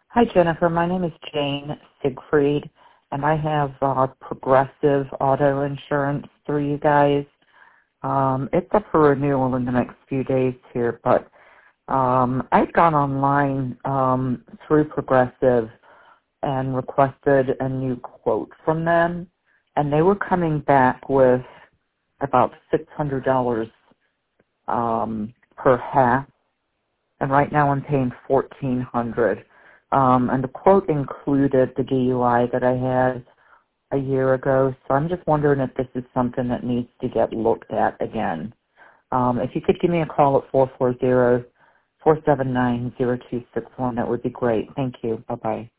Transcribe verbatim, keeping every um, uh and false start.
Hi, Jennifer. My name is Jane Siegfried, and I have uh, Progressive Auto Insurance through you guys. Um, it's up for renewal in the next few days here, but um, I've gone online um, through Progressive and requested a new quote from them, and they were coming back with about six hundred dollars um, per half, and right now I'm paying fourteen hundred dollars. Um, and the quote included the D U I that I had a year ago, so I'm just wondering if this is something that needs to get looked at again. Um, if you could give me a call at four four zero, four seven nine, zero two six one, that would be great. Thank you. Bye-bye.